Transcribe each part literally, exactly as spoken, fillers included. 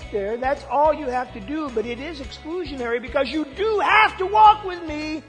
get there. That's all you have to do, but it is exclusionary because you do have to walk with me.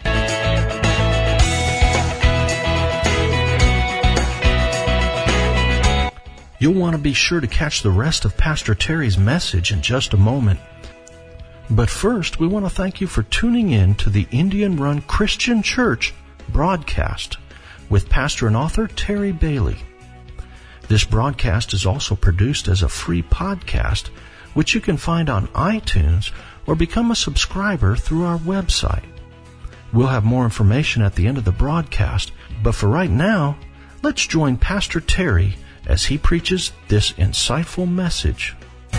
You'll want to be sure to catch the rest of Pastor Terry's message in just a moment. But first, we want to thank you for tuning in to the Indian Run Christian Church broadcast with pastor and author Terry Bailey. This broadcast is also produced as a free podcast, which you can find on iTunes or become a subscriber through our website. We'll have more information at the end of the broadcast, but for right now, let's join Pastor Terry as he preaches this insightful message.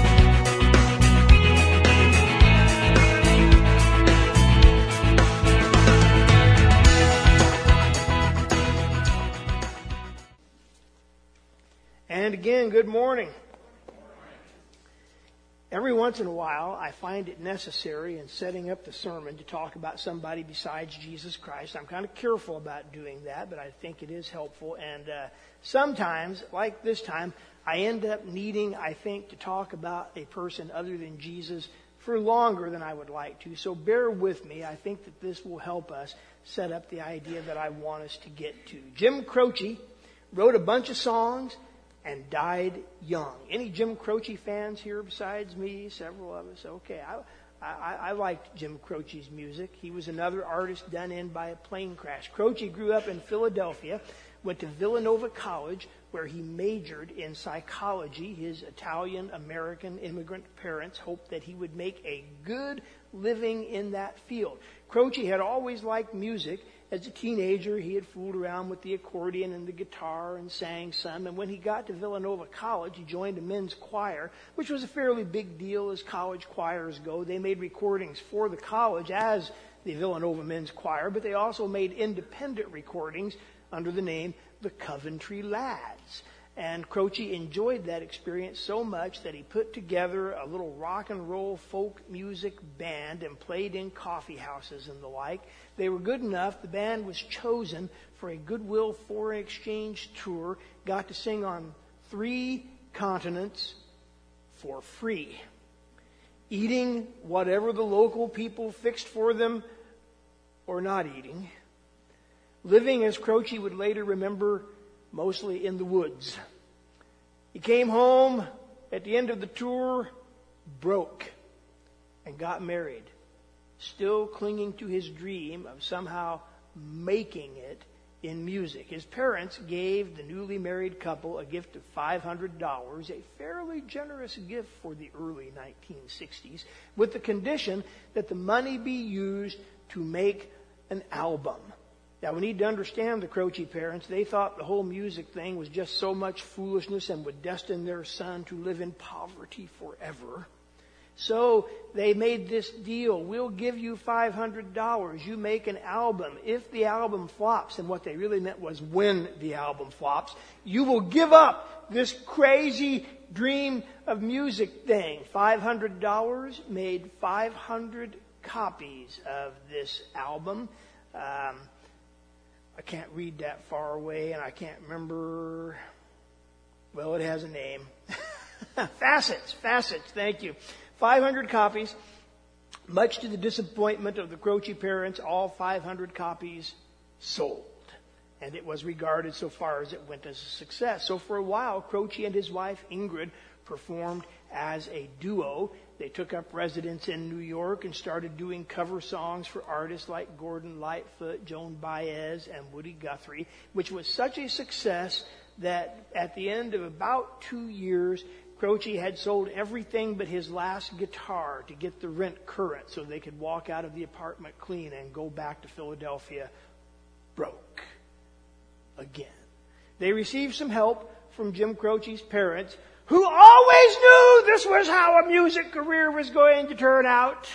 And again, good morning. Every once in a while, I find it necessary in setting up the sermon to talk about somebody besides Jesus Christ. I'm kind of careful about doing that, but I think it is helpful. And uh, sometimes, like this time, I end up needing, I think, to talk about a person other than Jesus for longer than I would like to. So bear with me. I think that this will help us set up the idea that I want us to get to. Jim Croce wrote a bunch of songs and died young. Any Jim Croce fans here besides me? Several of us. Okay, I, I, I liked Jim Croce's music. He was another artist done in by a plane crash. Croce grew up in Philadelphia, went to Villanova College, where he majored in psychology. His Italian-American immigrant parents hoped that he would make a good living in that field. Croce had always liked music. As a teenager, he had fooled around with the accordion and the guitar and sang some. And when he got to Villanova College, he joined a men's choir, which was a fairly big deal as college choirs go. They made recordings for the college as the Villanova Men's Choir, but they also made independent recordings under the name the Coventry Lads. And Croce enjoyed that experience so much that he put together a little rock and roll folk music band and played in coffee houses and the like. They were good enough. The band was chosen for a Goodwill Foreign Exchange tour, got to sing on three continents for free, eating whatever the local people fixed for them or not eating, living, as Croce would later remember, mostly in the woods. He came home at the end of the tour broke and got married, still clinging to his dream of somehow making it in music. His parents gave the newly married couple a gift of five hundred dollars, a fairly generous gift for the early nineteen sixties, with the condition that the money be used to make an album. Now, we need to understand the Croce parents. They thought the whole music thing was just so much foolishness and would destine their son to live in poverty forever. So they made this deal. We'll give you five hundred dollars. You make an album. If the album flops, and what they really meant was when the album flops, you will give up this crazy dream of music thing. five hundred dollars made five hundred copies of this album. Um, I can't read that far away, and I can't remember. Well, it has a name. Facets, Facets, thank you. five hundred copies. Much to the disappointment of the Croce parents, all five hundred copies sold. And it was regarded, so far as it went, as a success. So for a while, Croce and his wife, Ingrid, performed as a duo. They took up residence in New York and started doing cover songs for artists like Gordon Lightfoot, Joan Baez, and Woody Guthrie, which was such a success that at the end of about two years, Croce had sold everything but his last guitar to get the rent current so they could walk out of the apartment clean and go back to Philadelphia broke again. They received some help from Jim Croce's parents, who always knew this was how a music career was going to turn out.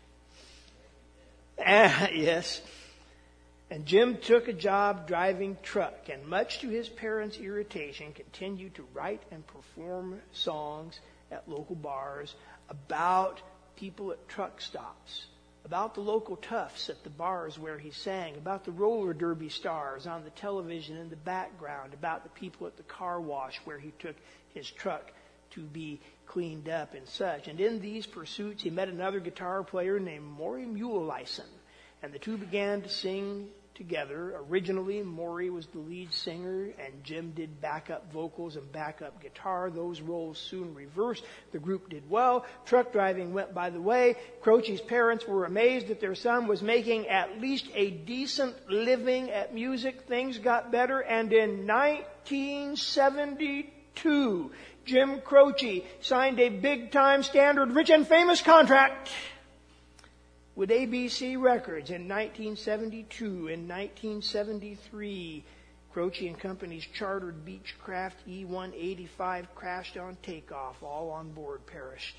Uh, yes. And Jim took a job driving truck, and much to his parents' irritation, continued to write and perform songs at local bars about people at truck stops, about the local toughs at the bars where he sang, about the roller derby stars on the television in the background, about the people at the car wash where he took his truck to be cleaned up and such. And in these pursuits, he met another guitar player named Maury Muleisen, and the two began to sing together. Originally, Maury was the lead singer, and Jim did backup vocals and backup guitar. Those roles soon reversed. The group did well. Truck driving went by the way. Croce's parents were amazed that their son was making at least a decent living at music. Things got better, and in nineteen seventy-two, Jim Croce signed a big-time Standard Rich and Famous contract with A B C Records. In nineteen seventy-two. In nineteen seventy-three, Croce and Company's chartered Beechcraft E one eighty-five crashed on takeoff. All on board perished.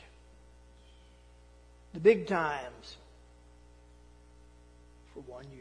The big times for one year.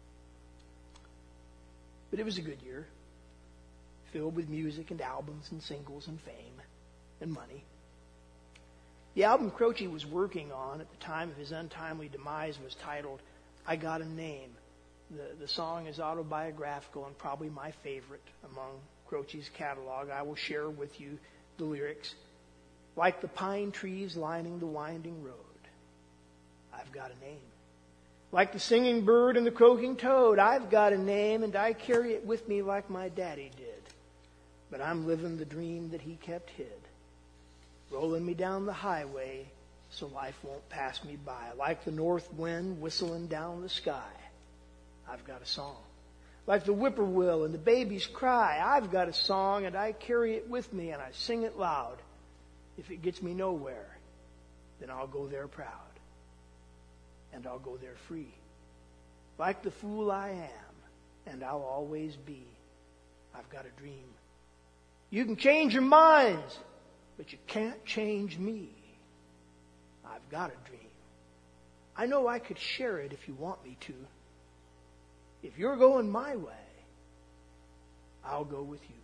But it was a good year, filled with music and albums and singles and fame and money. The album Croce was working on at the time of his untimely demise was titled, I Got a Name. The, the song is autobiographical and probably my favorite among Croce's catalog. I will share with you the lyrics. Like the pine trees lining the winding road, I've got a name. Like the singing bird and the croaking toad, I've got a name, and I carry it with me like my daddy did. But I'm living the dream that he kept hid, rolling me down the highway so life won't pass me by. Like the north wind whistling down the sky, I've got a song. Like the whippoorwill and the baby's cry, I've got a song, and I carry it with me and I sing it loud. If it gets me nowhere, then I'll go there proud, and I'll go there free. Like the fool I am, and I'll always be, I've got a dream. You can change your minds, but you can't change me. I've got a dream. I know I could share it if you want me to. If you're going my way, I'll go with you.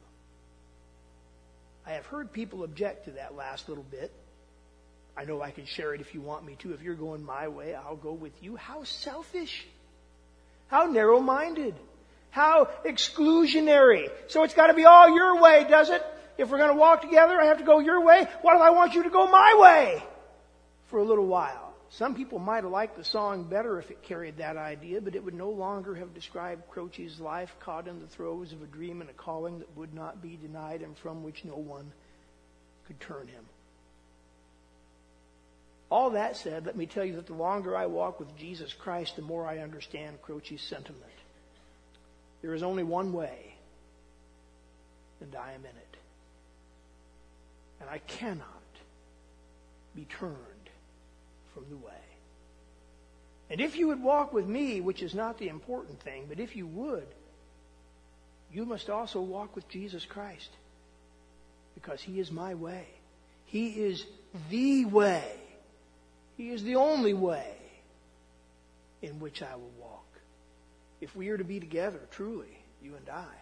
I have heard people object to that last little bit. I know I can share it if you want me to. If you're going my way, I'll go with you. How selfish. How narrow-minded. How exclusionary. So it's got to be all your way, does it? If we're going to walk together, I have to go your way. What if I want you to go my way for a little while? Some people might have liked the song better if it carried that idea, but it would no longer have described Croce's life caught in the throes of a dream and a calling that would not be denied and from which no one could turn him. All that said, let me tell you that the longer I walk with Jesus Christ, the more I understand Croce's sentiment. There is only one way, and I am in it. And I cannot be turned from the way. And if you would walk with me, which is not the important thing, but if you would, you must also walk with Jesus Christ, because He is my way. He is the way. He is the only way in which I will walk. If we are to be together, truly, you and I,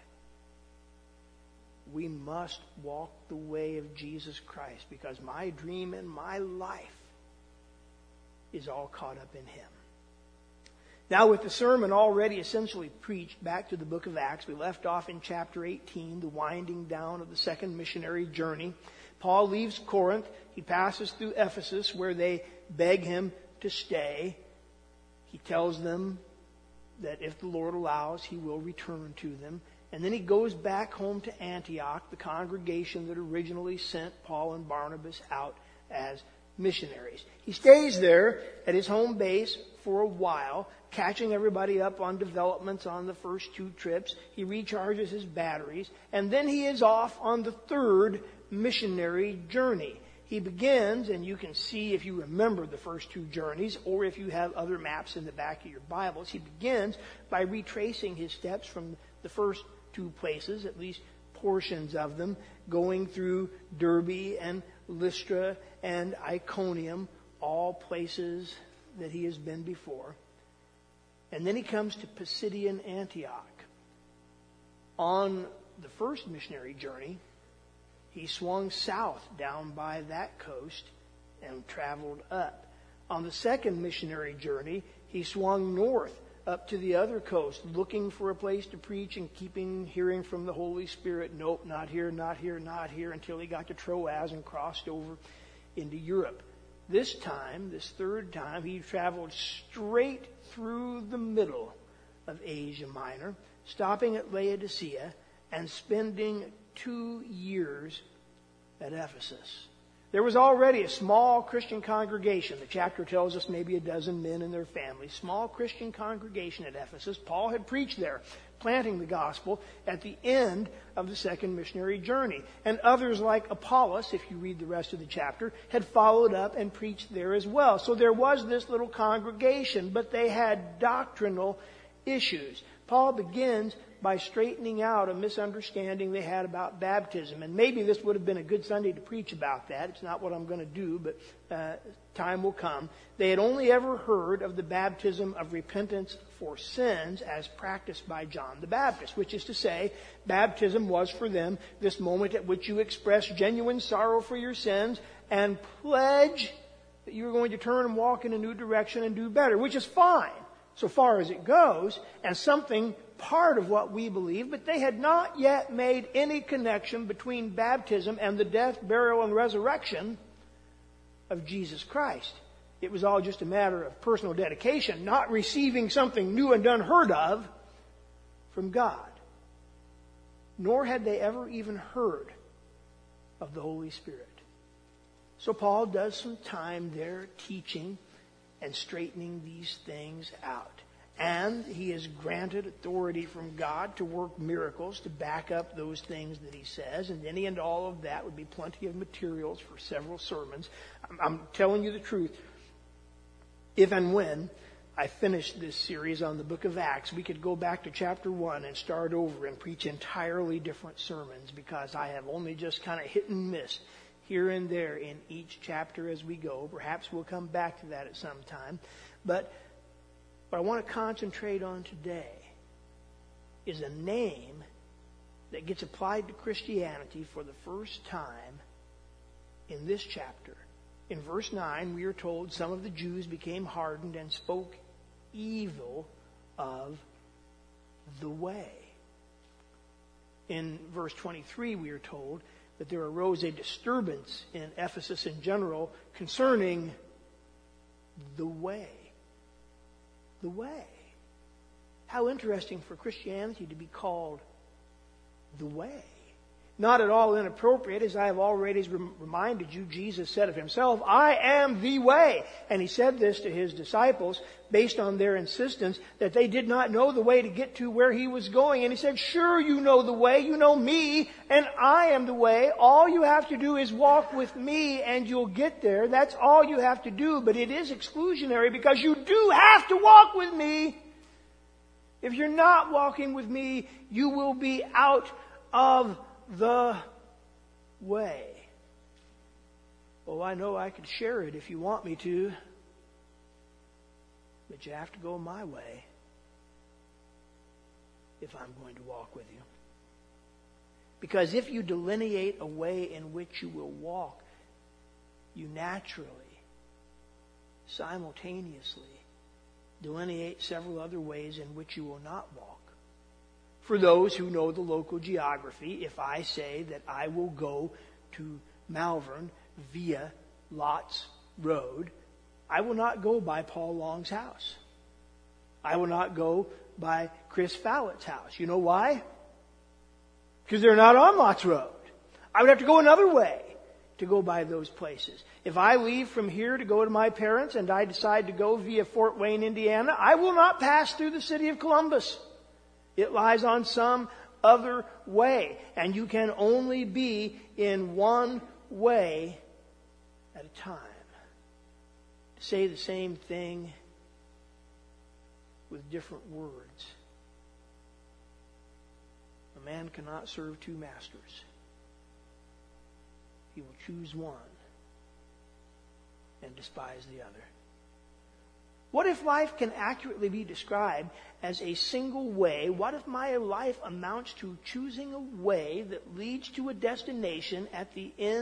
we must walk the way of Jesus Christ, because my dream and my life is all caught up in Him. Now, with the sermon already essentially preached, back to the book of Acts, we left off in chapter eighteen, the winding down of the second missionary journey. Paul leaves Corinth. He passes through Ephesus, where they beg him to stay. He tells them that if the Lord allows, he will return to them. And then he goes back home to Antioch, the congregation that originally sent Paul and Barnabas out as missionaries. He stays there at his home base for a while, catching everybody up on developments on the first two trips. He recharges his batteries, and then he is off on the third missionary journey. He begins, and you can see if you remember the first two journeys, or if you have other maps in the back of your Bibles, he begins by retracing his steps from the first two places, at least portions of them, going through Derbe and Lystra and Iconium, all places that he has been before. And then he comes to Pisidian Antioch. On the first missionary journey, he swung south down by that coast and traveled up. On the second missionary journey, he swung north up to the other coast, looking for a place to preach and keeping hearing from the Holy Spirit. Nope, not here, not here, not here, until he got to Troas and crossed over into Europe. This time, this third time, he traveled straight through the middle of Asia Minor, stopping at Laodicea and spending two years at Ephesus. There was already a small Christian congregation. The chapter tells us maybe a dozen men and their families. Small Christian congregation at Ephesus. Paul had preached there, planting the gospel at the end of the second missionary journey. And others like Apollos, if you read the rest of the chapter, had followed up and preached there as well. So there was this little congregation, but they had doctrinal issues. Paul begins by straightening out a misunderstanding they had about baptism. And maybe this would have been a good Sunday to preach about that. It's not what I'm going to do, but uh, time will come. They had only ever heard of the baptism of repentance for sins as practiced by John the Baptist, which is to say, baptism was for them this moment at which you express genuine sorrow for your sins and pledge that you are going to turn and walk in a new direction and do better, which is fine so far as it goes, and something part of what we believe, but they had not yet made any connection between baptism and the death, burial, and resurrection of Jesus Christ. It was all just a matter of personal dedication, not receiving something new and unheard of from God. Nor had they ever even heard of the Holy Spirit. So Paul does some time there teaching and straightening these things out. And he is granted authority from God to work miracles to back up those things that he says. And any and all of that would be plenty of materials for several sermons. I'm, I'm telling you the truth. If and when I finish this series on the book of Acts, we could go back to chapter one and start over and preach entirely different sermons, because I have only just kind of hit and miss here and there in each chapter as we go. Perhaps we'll come back to that at some time. But what I want to concentrate on today is a name that gets applied to Christianity for the first time in this chapter. In verse nine, we are told some of the Jews became hardened and spoke evil of the way. In verse twenty-three, we are told that there arose a disturbance in Ephesus in general concerning the way. The way. How interesting for Christianity to be called the way. Not at all inappropriate, as I have already reminded you, Jesus said of himself, I am the way. And he said this to his disciples based on their insistence that they did not know the way to get to where he was going. And he said, sure, you know the way, you know me, and I am the way. All you have to do is walk with me and you'll get there. That's all you have to do, but it is exclusionary because you do have to walk with me. If you're not walking with me, you will be out of the way. Well, I know I could share it if you want me to, but you have to go my way if I'm going to walk with you. Because if you delineate a way in which you will walk, you naturally, simultaneously, delineate several other ways in which you will not walk. For those who know the local geography, if I say that I will go to Malvern via Lots Road, I will not go by Paul Long's house. I will not go by Chris Fallett's house. You know why? Because they're not on Lots Road. I would have to go another way to go by those places. If I leave from here to go to my parents and I decide to go via Fort Wayne, Indiana, I will not pass through the city of Columbus. It lies on some other way. And you can only be in one way at a time. To say the same thing with different words. A man cannot serve two masters. He will choose one and despise the other. What if life can accurately be described as a single way? What if my life amounts to choosing a way that leads to a destination at the end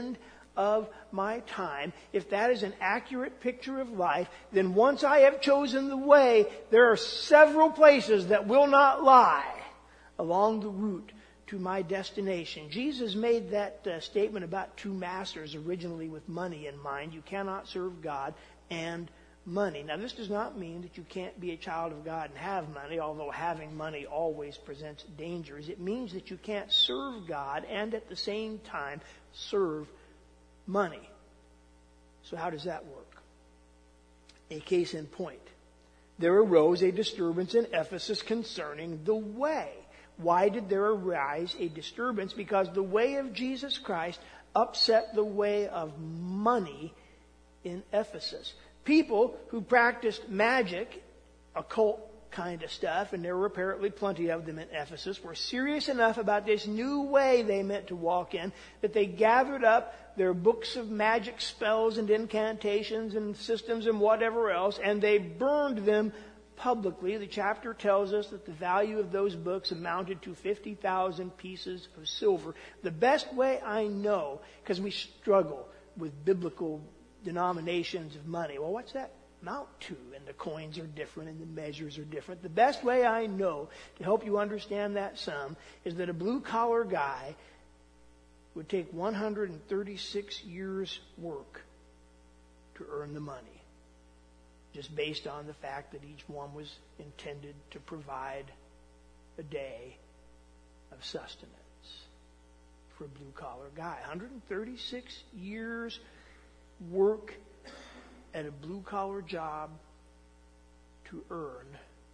of my time. If that is an accurate picture of life, then once I have chosen the way, there are several places that will not lie along the route to my destination. Jesus made that uh, statement about two masters originally with money in mind. You cannot serve God and money. Now, this does not mean that you can't be a child of God and have money, although having money always presents dangers. It means that you can't serve God and at the same time serve money. So how does that work? A case in point. There arose a disturbance in Ephesus concerning the way. Why did there arise a disturbance? Because the way of Jesus Christ upset the way of money in Ephesus. People who practiced magic, occult kind of stuff, and there were apparently plenty of them in Ephesus, were serious enough about this new way they meant to walk in that they gathered up their books of magic spells and incantations and systems and whatever else, and they burned them publicly. The chapter tells us that the value of those books amounted to fifty thousand pieces of silver. The best way I know, because we struggle with biblical denominations of money. Well, what's that amount to? And the coins are different and the measures are different. The best way I know to help you understand that sum is that a blue-collar guy would take one hundred thirty-six years' work to earn the money, just based on the fact that each one was intended to provide a day of sustenance for a blue-collar guy. one hundred thirty-six years work at a blue-collar job to earn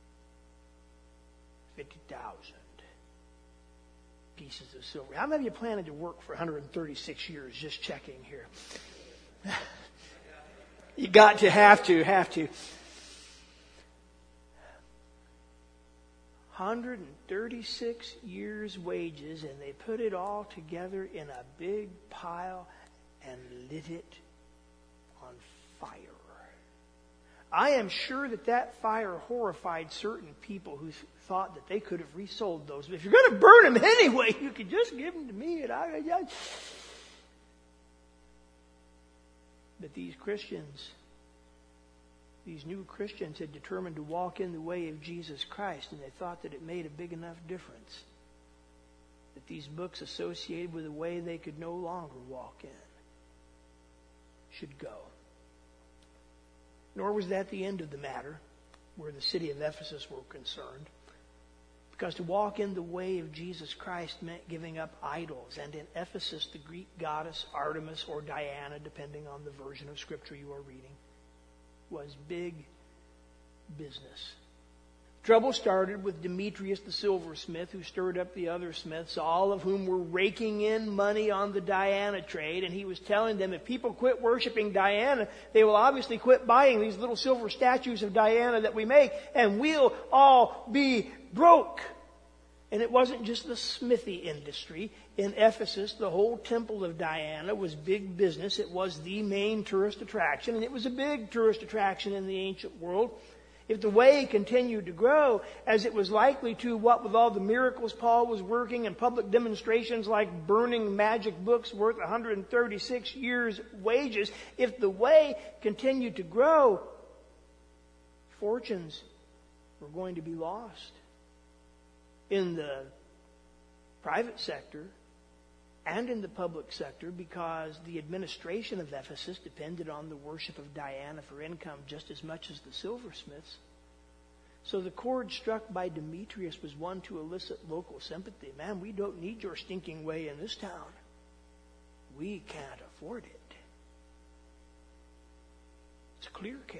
fifty thousand pieces of silver. How many of you planning to work for one hundred thirty-six years? Just checking here. You got to, have to, have to. one hundred thirty-six years' wages, and they put it all together in a big pile and lit it on fire. I am sure that that fire horrified certain people who thought that they could have resold those. But if you're going to burn them anyway, you could just give them to me. And I, I, But these Christians, these new Christians had determined to walk in the way of Jesus Christ, and they thought that it made a big enough difference that these books associated with a way they could no longer walk in should go. Nor was that the end of the matter where the city of Ephesus were concerned. Because to walk in the way of Jesus Christ meant giving up idols. And in Ephesus, the Greek goddess Artemis or Diana, depending on the version of Scripture you are reading, was big business. Trouble started with Demetrius the silversmith, who stirred up the other smiths, all of whom were raking in money on the Diana trade. And he was telling them, if people quit worshiping Diana, they will obviously quit buying these little silver statues of Diana that we make, and we'll all be broke. And it wasn't just the smithy industry. In Ephesus, the whole temple of Diana was big business. It was the main tourist attraction, and it was a big tourist attraction in the ancient world. If the way continued to grow, as it was likely to, what with all the miracles Paul was working and public demonstrations like burning magic books worth one hundred thirty-six years' wages, if the way continued to grow, fortunes were going to be lost in the private sector and in the public sector, because the administration of Ephesus depended on the worship of Diana for income just as much as the silversmiths. So the chord struck by Demetrius was one to elicit local sympathy. Man, we don't need your stinking way in this town. We can't afford it. It's a clear case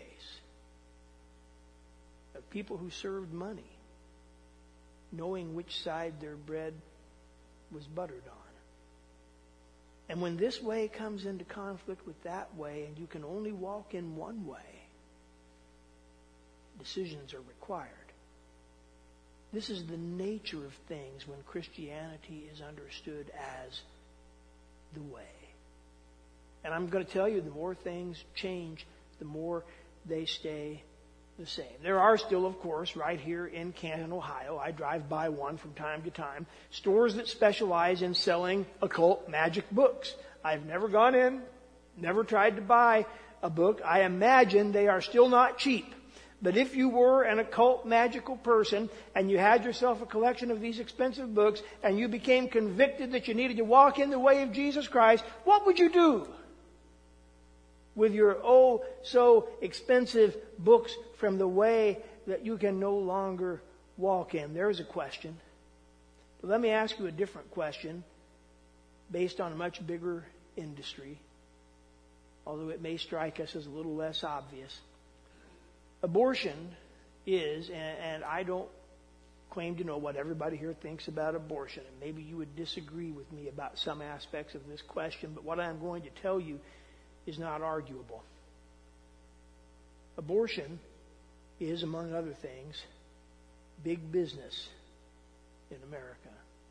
of people who served money, knowing which side their bread was buttered on. And when this way comes into conflict with that way, and you can only walk in one way, decisions are required. This is the nature of things when Christianity is understood as the way. And I'm going to tell you, the more things change, the more they stay the same. There are still, of course, right here in Canton, Ohio, I drive by one from time to time, stores that specialize in selling occult magic books. I've never gone in, never tried to buy a book. I imagine they are still not cheap. But if you were an occult magical person and you had yourself a collection of these expensive books and you became convicted that you needed to walk in the way of Jesus Christ, what would you do with your oh so expensive books from the way that you can no longer walk in? There's a question. But let me ask you a different question based on a much bigger industry, although it may strike us as a little less obvious. Abortion is, and, and I don't claim to know what everybody here thinks about abortion, and maybe you would disagree with me about some aspects of this question, but what I'm going to tell you is not arguable. Abortion is, among other things, big business in America.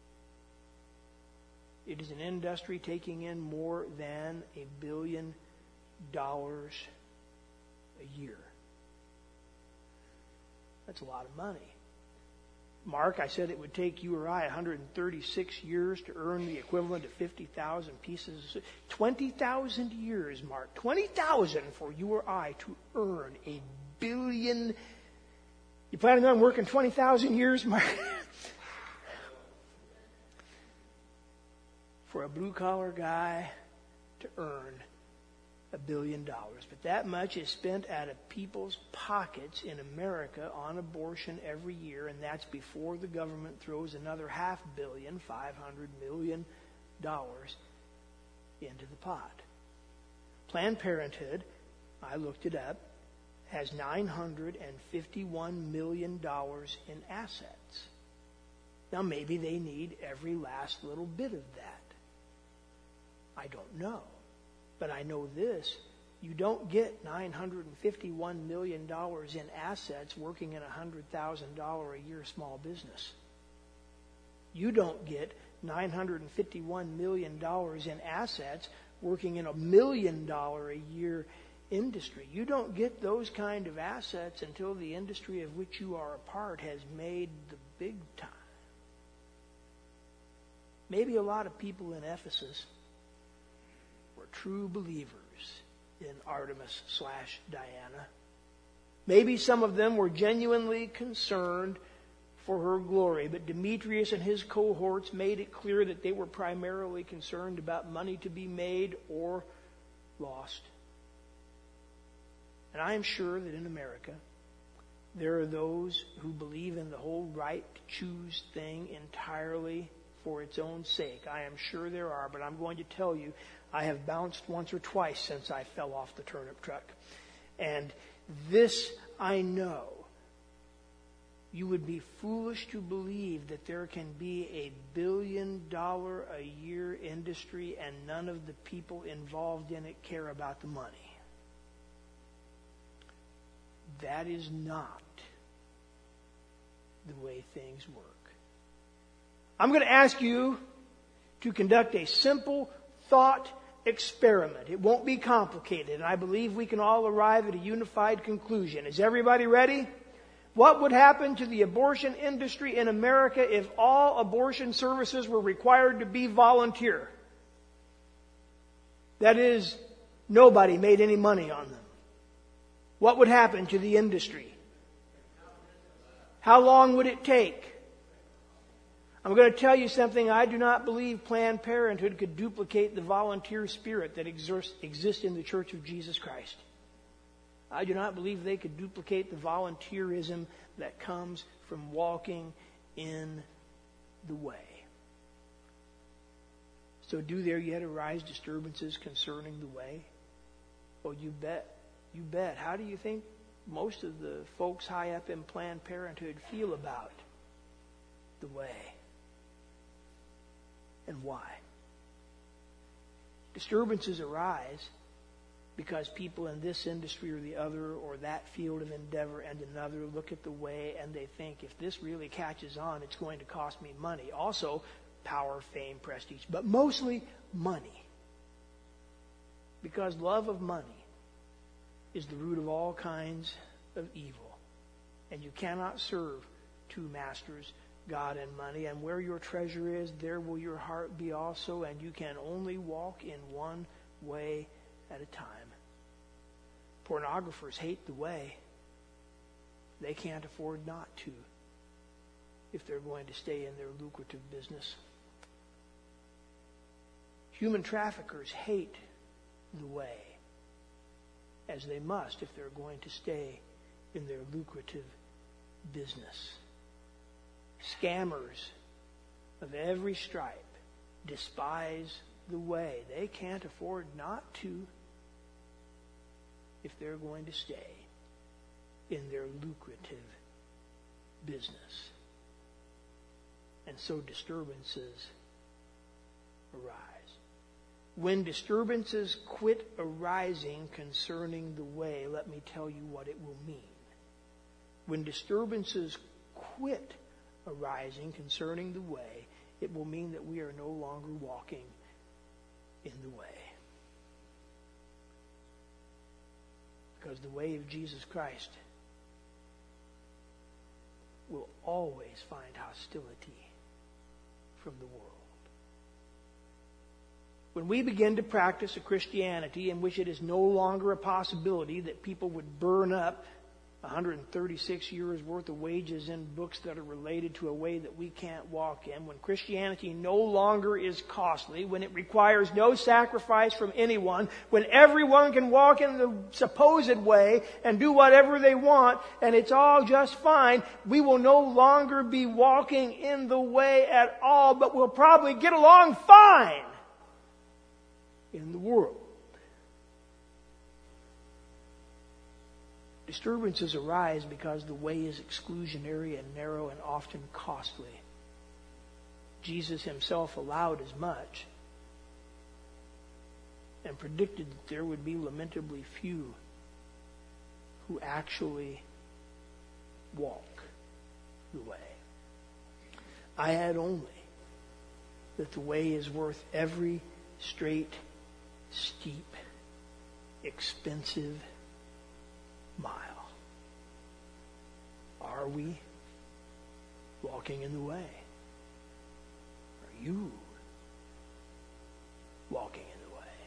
It is an industry taking in more than a billion dollars a year. That's a lot of money. Mark, I said it would take you or I one hundred thirty-six years to earn the equivalent of fifty thousand pieces. twenty thousand years, Mark. twenty thousand for you or I to earn a billion. You planning on working twenty thousand years, Mark? For a blue-collar guy to earn a billion dollars. But that much is spent out of people's pockets in America on abortion every year, and that's before the government throws another half billion, five hundred million dollars into the pot. Planned Parenthood, I looked it up, has nine hundred fifty-one million dollars in assets. Now maybe they need every last little bit of that. I don't know. But I know this, you don't get nine hundred fifty-one million dollars in assets working in a one hundred thousand dollars a year small business. You don't get nine hundred fifty-one million dollars in assets working in a million dollar a year industry. You don't get those kind of assets until the industry of which you are a part has made the big time. Maybe a lot of people in Ephesus were true believers in Artemis slash Diana. Maybe some of them were genuinely concerned for her glory, but Demetrius and his cohorts made it clear that they were primarily concerned about money to be made or lost. And I am sure that in America, there are those who believe in the whole right to choose thing entirely for its own sake. I am sure there are, but I'm going to tell you, I have bounced once or twice since I fell off the turnip truck. And this I know. You would be foolish to believe that there can be a billion dollar a year industry and none of the people involved in it care about the money. That is not the way things work. I'm going to ask you to conduct a simple thought experiment. It won't be complicated, and I believe we can all arrive at a unified conclusion. Is everybody ready? What would happen to the abortion industry in America if all abortion services were required to be volunteer? That is, nobody made any money on them. What would happen to the industry? How long would it take? I'm going to tell you something. I do not believe Planned Parenthood could duplicate the volunteer spirit that exists in the Church of Jesus Christ. I do not believe they could duplicate the volunteerism that comes from walking in the way. So do there yet arise disturbances concerning the way? Oh, you bet. You bet. How do you think most of the folks high up in Planned Parenthood feel about the way? And why? Disturbances arise because people in this industry or the other or that field of endeavor and another look at the way and they think, if this really catches on, it's going to cost me money. Also, power, fame, prestige, but mostly money. Because love of money is the root of all kinds of evil. And you cannot serve two masters God and money, and where your treasure is, there will your heart be also, and you can only walk in one way at a time. Pornographers hate the way. They can't afford not to if they're going to stay in their lucrative business. Human traffickers hate the way, as they must if they're going to stay in their lucrative business. Scammers of every stripe despise the way. They can't afford not to if they're going to stay in their lucrative business. And so disturbances arise. When disturbances quit arising concerning the way, let me tell you what it will mean. When disturbances quit arising concerning the way, it will mean that we are no longer walking in the way. Because the way of Jesus Christ will always find hostility from the world. When we begin to practice a Christianity in which it is no longer a possibility that people would burn up one hundred thirty-six years worth of wages in books that are related to a way that we can't walk in, when Christianity no longer is costly, when it requires no sacrifice from anyone, when everyone can walk in the supposed way and do whatever they want and it's all just fine, we will no longer be walking in the way at all, but we'll probably get along fine in the world. Disturbances arise because the way is exclusionary and narrow and often costly. Jesus himself allowed as much and predicted that there would be lamentably few who actually walk the way. I add only that the way is worth every straight, steep, expensive mile. Are we walking in the way? Are you walking in the way?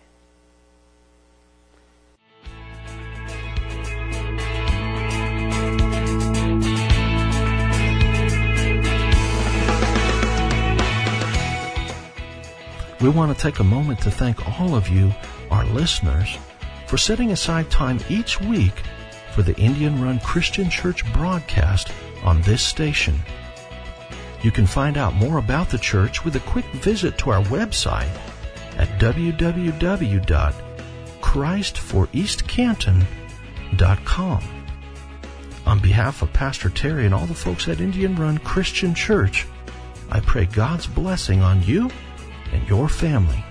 We want to take a moment to thank all of you, our listeners, for setting aside time each week for the Indian Run Christian Church broadcast on this station. You can find out more about the church with a quick visit to our website at w w w dot christ for east canton dot com. On behalf of Pastor Terry and all the folks at Indian Run Christian Church, I pray God's blessing on you and your family.